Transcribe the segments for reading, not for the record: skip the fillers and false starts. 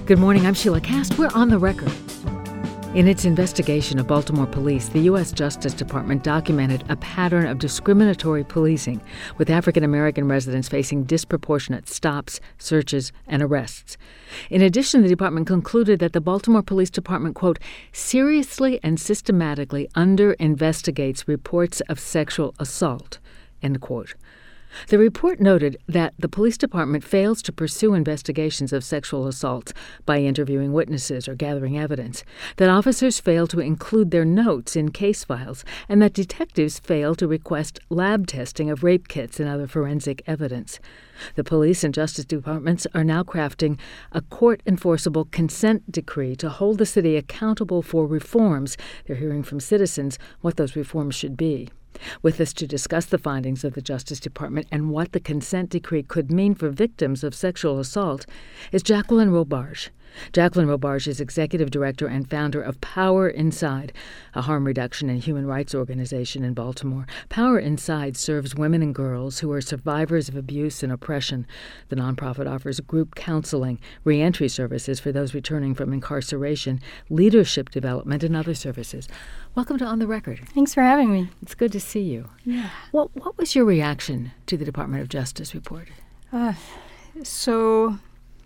Good morning, I'm Sheila Kast. We're on the record. In its investigation of Baltimore police, the U.S. Justice Department documented a pattern of discriminatory policing, with African American residents facing disproportionate stops, searches, and arrests. In addition, the department concluded that the Baltimore Police Department, quote, seriously and systematically under-investigates reports of sexual assault, end quote. The report noted that the police department fails to pursue investigations of sexual assaults by interviewing witnesses or gathering evidence, that officers fail to include their notes in case files, and that detectives fail to request lab testing of rape kits and other forensic evidence. The police and justice departments are now crafting a court-enforceable consent decree to hold the city accountable for reforms. They're hearing from citizens what those reforms should be. With us to discuss the findings of the Justice Department and what the consent decree could mean for victims of sexual assault is Jacqueline Robarge. Jacqueline Robarge is executive director and founder of Power Inside, a harm reduction and human rights organization in Baltimore. Power Inside serves women and girls who are survivors of abuse and oppression. The nonprofit offers group counseling, reentry services for those returning from incarceration, leadership development, and other services. Welcome to On the Record. Thanks for having me. It's good to see you. Yeah. What was your reaction to the Department of Justice report? So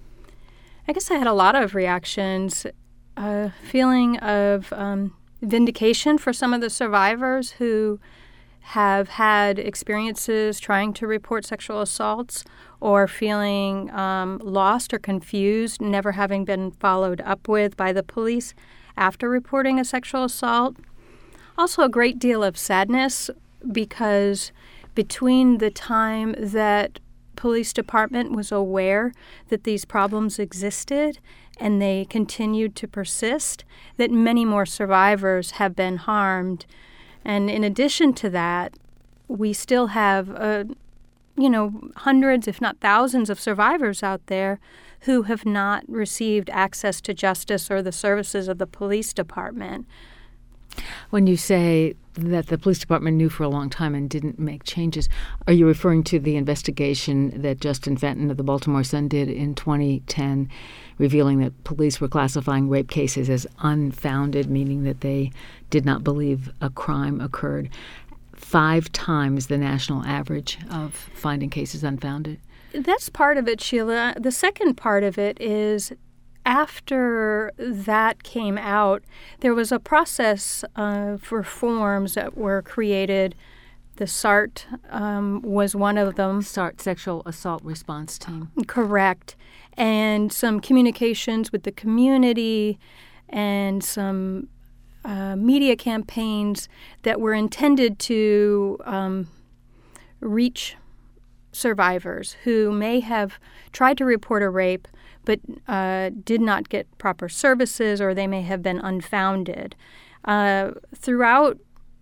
I guess I had a lot of reactions. Feeling of vindication for some of the survivors who have had experiences trying to report sexual assaults, or feeling lost or confused, never having been followed up with by the police after reporting a sexual assault. Also a great deal of sadness, because between the time that police department was aware that these problems existed and they continued to persist, that many more survivors have been harmed. And in addition to that, we still have hundreds, if not thousands, of survivors out there who have not received access to justice or the services of the police department. When you say that the police department knew for a long time and didn't make changes, are you referring to the investigation that Justin Fenton of the Baltimore Sun did in 2010, revealing that police were classifying rape cases as unfounded, meaning that they did not believe a crime occurred, 5 times the national average of finding cases unfounded? That's part of it, Sheila. The second part of it is, after that came out, there was a process of reforms that were created. The SART was one of them. SART, Sexual Assault Response Team. Correct. And some communications with the community and some media campaigns that were intended to reach survivors who may have tried to report a rape but did not get proper services, or they may have been unfounded. Throughout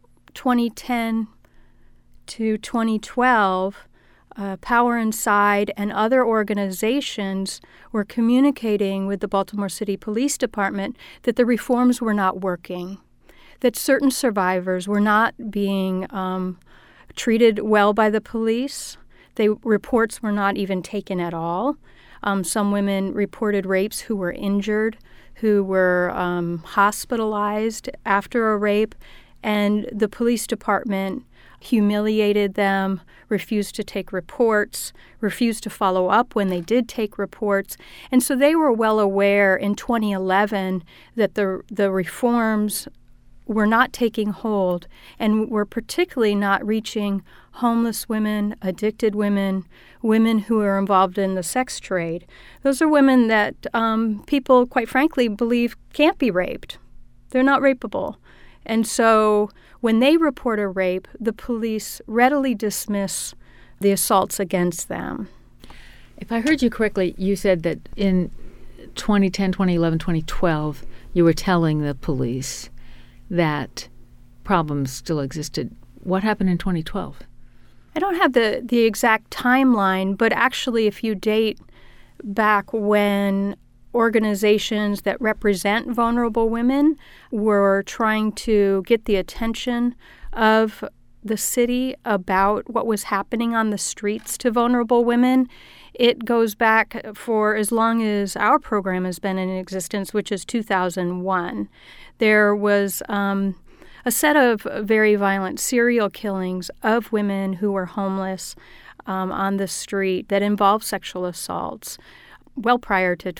2010 to 2012, Power Inside and other organizations were communicating with the Baltimore City Police Department that the reforms were not working, that certain survivors were not being treated well by the police. Reports were not even taken at all. Some women reported rapes who were injured, who were hospitalized after a rape, and the police department humiliated them, refused to take reports, refused to follow up when they did take reports. And so they were well aware in 2011 that the reforms were not taking hold and were particularly not reaching homeless women, addicted women, women who are involved in the sex trade. Those are women that people, quite frankly, believe can't be raped. They're not rapeable. And so when they report a rape, the police readily dismiss the assaults against them. If I heard you correctly, you said that in 2010, 2011, 2012, you were telling the police that problems still existed. What happened in 2012? I don't have the exact timeline, but actually if you date back when organizations that represent vulnerable women were trying to get the attention of the city about what was happening on the streets to vulnerable women, It goes back for as long as our program has been in existence, which is 2001. There was a set of very violent serial killings of women who were homeless on the street that involved sexual assaults well prior to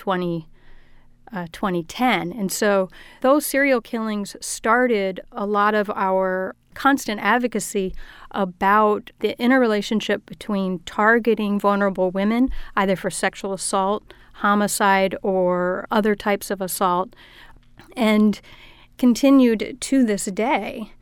2010. And so those serial killings started a lot of our constant advocacy about the interrelationship between targeting vulnerable women, either for sexual assault, homicide, or other types of assault, and continued to this day.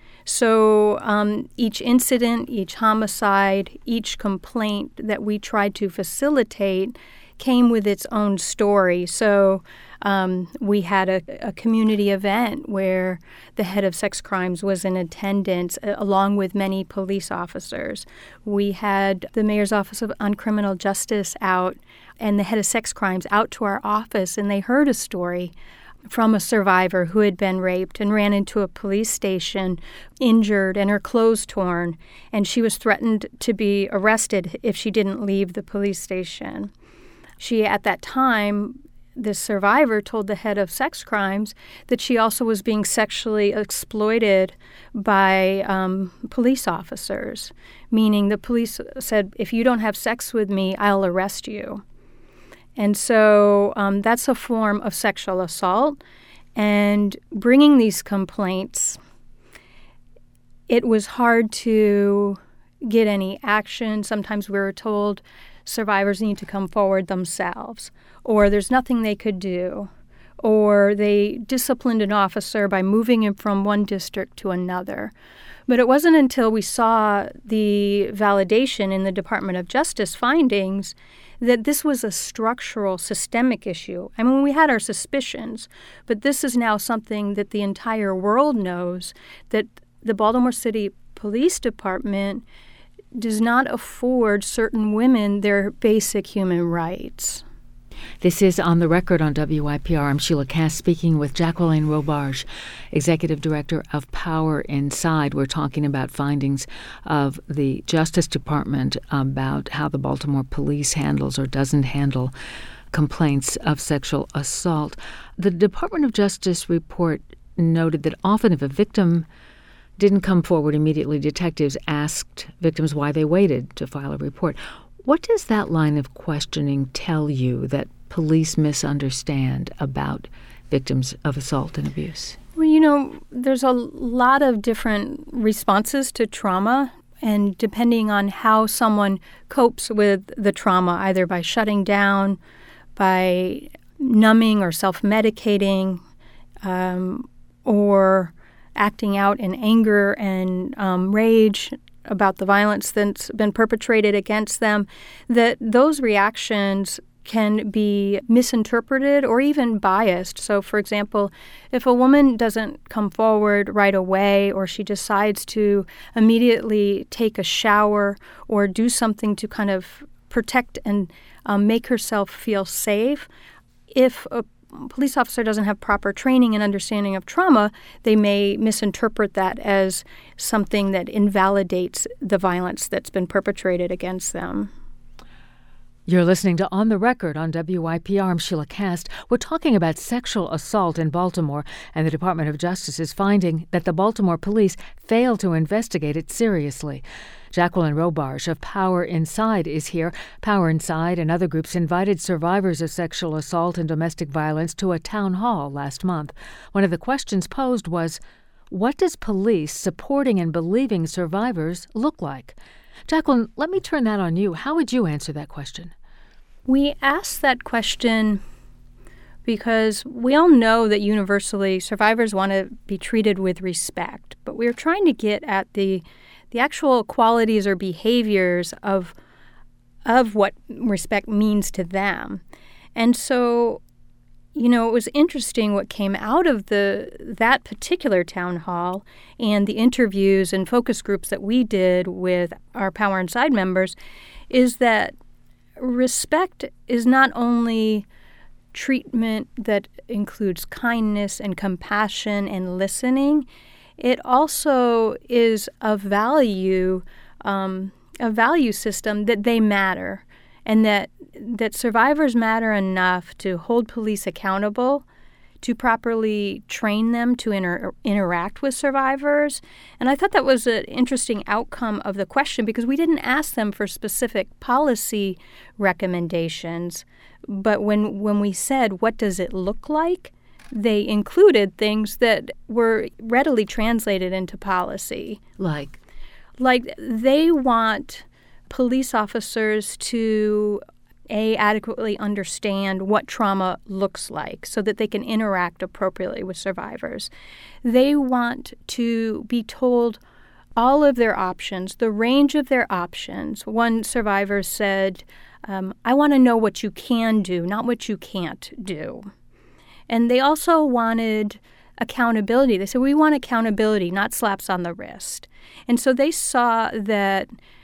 So each incident, each homicide, each complaint that we tried to facilitate came with its own story. So we had a community event where the head of sex crimes was in attendance, along with many police officers. We had the mayor's office on criminal justice out and the head of sex crimes out to our office, and they heard a story from a survivor who had been raped and ran into a police station injured and her clothes torn, and she was threatened to be arrested if she didn't leave the police station. She, at that time, this survivor told the head of sex crimes that she also was being sexually exploited by police officers, meaning the police said, if you don't have sex with me, I'll arrest you. And so that's a form of sexual assault. And bringing these complaints, it was hard to get any action. Sometimes we were told survivors need to come forward themselves, or there's nothing they could do, or they disciplined an officer by moving him from one district to another. But it wasn't until we saw the validation in the Department of Justice findings that this was a structural, systemic issue. I mean, we had our suspicions, but this is now something that the entire world knows, that the Baltimore City Police Department does not afford certain women their basic human rights. This is On the Record on WYPR. I'm Sheila Cass speaking with Jacqueline Robarge, Executive Director of Power Inside. We're talking about findings of the Justice Department about how the Baltimore police handles or doesn't handle complaints of sexual assault. The Department of Justice report noted that often if a victim didn't come forward immediately, detectives asked victims why they waited to file a report. What does that line of questioning tell you that police misunderstand about victims of assault and abuse? Well, there's a lot of different responses to trauma, and depending on how someone copes with the trauma, either by shutting down, by numbing or self-medicating, or acting out in anger and rage about the violence that's been perpetrated against them, that those reactions can be misinterpreted or even biased. So, for example, if a woman doesn't come forward right away, or she decides to immediately take a shower or do something to kind of protect and make herself feel safe, if a police officer doesn't have proper training and understanding of trauma, they may misinterpret that as something that invalidates the violence that's been perpetrated against them. You're listening to On the Record on WYPR. I'm Sheila Cass. We're talking about sexual assault in Baltimore, and the Department of Justice is finding that the Baltimore police failed to investigate it seriously. Jacqueline Robarge of Power Inside is here. Power Inside and other groups invited survivors of sexual assault and domestic violence to a town hall last month. One of the questions posed was, what does police supporting and believing survivors look like? Jacqueline, let me turn that on you. How would you answer that question? We asked that question because we all know that universally survivors want to be treated with respect, but we're trying to get at the actual qualities or behaviors of what respect means to them. And so, it was interesting what came out of that particular town hall and the interviews and focus groups that we did with our Power Inside members is that respect is not only treatment that includes kindness and compassion and listening. It also is a value system that they matter and that survivors matter enough to hold police accountable, to properly train them to interact with survivors. And I thought that was an interesting outcome of the question, because we didn't ask them for specific policy recommendations. But when we said, what does it look like, they included things that were readily translated into policy. Like they want police officers to adequately understand what trauma looks like so that they can interact appropriately with survivors. They want to be told all of their options, the range of their options. One survivor said, I want to know what you can do, not what you can't do. And they also wanted accountability. They said, we want accountability, not slaps on the wrist. And so they saw that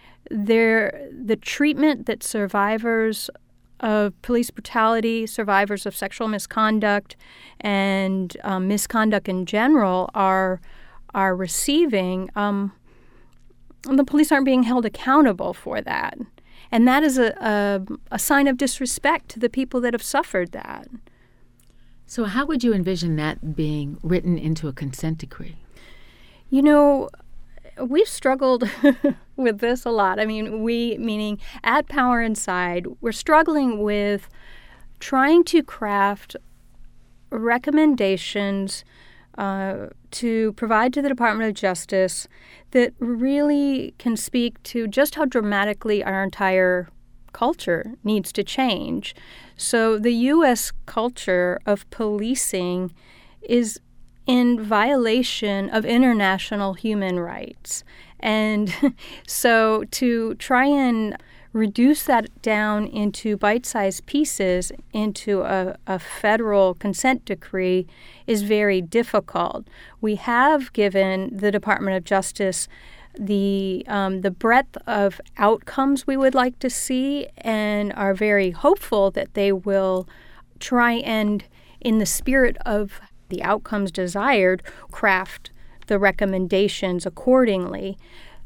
the treatment that survivors of police brutality, survivors of sexual misconduct, and misconduct in general are receiving, the police aren't being held accountable for that. And that is a sign of disrespect to the people that have suffered that. So how would you envision that being written into a consent decree? You know, we've struggled with this a lot. I mean, we, meaning at Power Inside, we're struggling with trying to craft recommendations to provide to the Department of Justice that really can speak to just how dramatically our entire culture needs to change. So the U.S. culture of policing is in violation of international human rights. And so to try and reduce that down into bite-sized pieces into a federal consent decree is very difficult. We have given the Department of Justice the breadth of outcomes we would like to see, and are very hopeful that they will try and, in the spirit of the outcomes desired, craft the recommendations accordingly.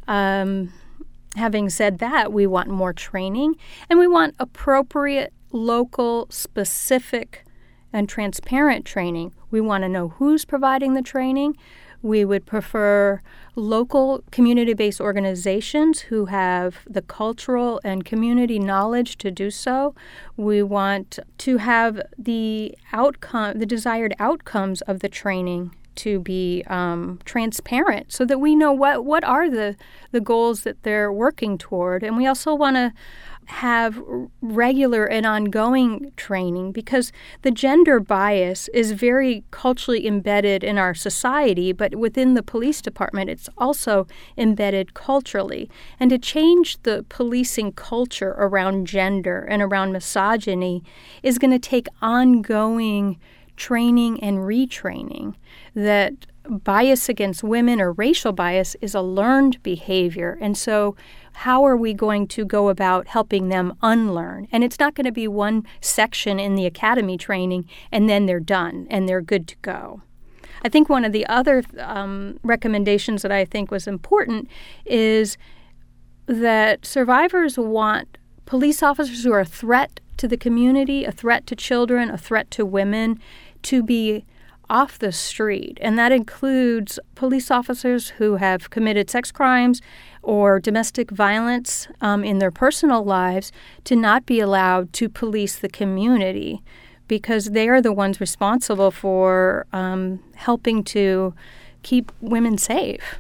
Having said that, we want more training, and we want appropriate, local, specific, and transparent training. We want to know who's providing the training. We would prefer local community-based organizations who have the cultural and community knowledge to do so. We want to have the desired outcomes of the training to be transparent, so that we know what are the goals that they're working toward. And we also want to have regular and ongoing training, because the gender bias is very culturally embedded in our society, but within the police department it's also embedded culturally. And to change the policing culture around gender and around misogyny is going to take ongoing training and retraining. That bias against women or racial bias is a learned behavior. And so how are we going to go about helping them unlearn? And it's not going to be one section in the academy training and then they're done and they're good to go. I think one of the other recommendations that I think was important is that survivors want police officers who are a threat to the community, a threat to children, a threat to women, to be off the street. And that includes police officers who have committed sex crimes or domestic violence in their personal lives to not be allowed to police the community, because they are the ones responsible for helping to keep women safe.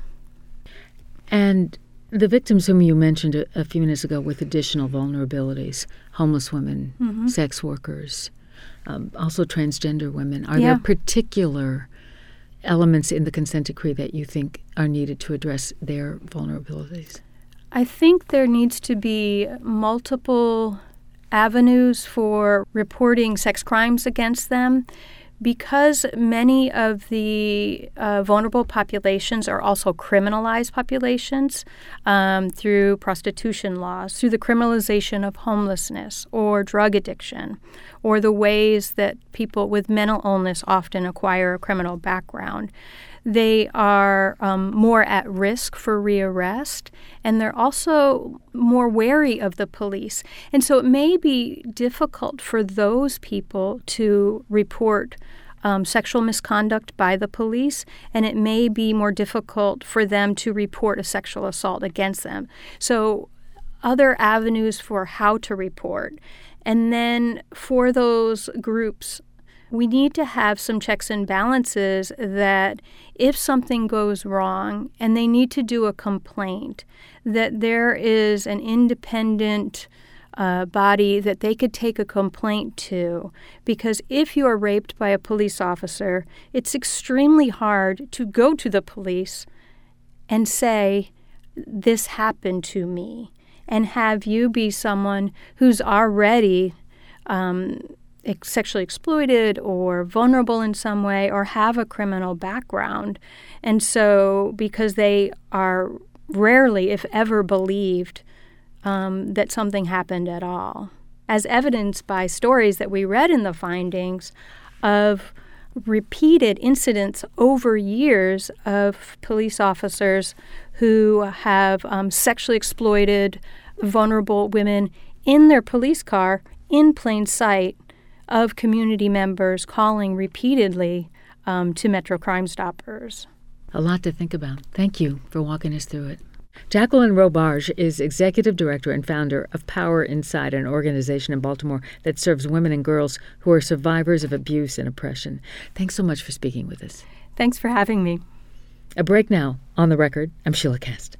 And the victims whom you mentioned a few minutes ago with additional vulnerabilities, homeless women, sex workers, also transgender women, are there particular elements in the consent decree that you think are needed to address their vulnerabilities? I think there needs to be multiple avenues for reporting sex crimes against them, because many of the vulnerable populations are also criminalized populations through prostitution laws, through the criminalization of homelessness or drug addiction, or the ways that people with mental illness often acquire a criminal background. they are more at risk for rearrest, and they're also more wary of the police. And so it may be difficult for those people to report sexual misconduct by the police, and it may be more difficult for them to report a sexual assault against them. So other avenues for how to report. And then for those groups, we need to have some checks and balances that if something goes wrong and they need to do a complaint, that there is an independent body that they could take a complaint to. Because if you are raped by a police officer, it's extremely hard to go to the police and say, this happened to me, and have you be someone who's already sexually exploited or vulnerable in some way or have a criminal background. And so because they are rarely, if ever, believed that something happened at all, as evidenced by stories that we read in the findings of repeated incidents over years of police officers who have sexually exploited vulnerable women in their police car in plain sight of community members calling repeatedly to Metro Crime Stoppers. A lot to think about. Thank you for walking us through it. Jacqueline Robarge is executive director and founder of Power Inside, an organization in Baltimore that serves women and girls who are survivors of abuse and oppression. Thanks so much for speaking with us. Thanks for having me. A break now. On the Record, I'm Sheila Kast.